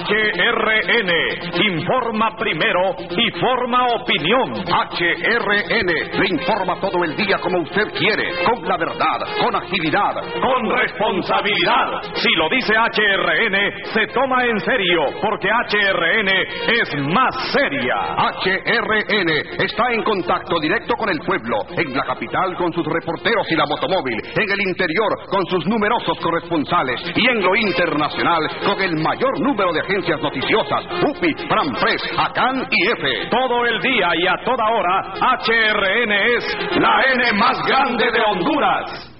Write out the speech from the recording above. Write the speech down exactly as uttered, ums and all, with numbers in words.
H R N, informa primero y forma opinión. H R N, le informa todo el día como usted quiere, con la verdad, con agilidad, con responsabilidad. Si lo dice H R N, se toma en serio, porque H R N es más seria. H R N está en contacto directo con el pueblo, en la capital con sus reporteros y la motomóvil, en el interior con sus numerosos corresponsales y en lo internacional con el mayor número de agencias noticiosas, U P I, Fran Press, ACAN y F. Todo el día y a toda hora, H R N es la N más grande de Honduras.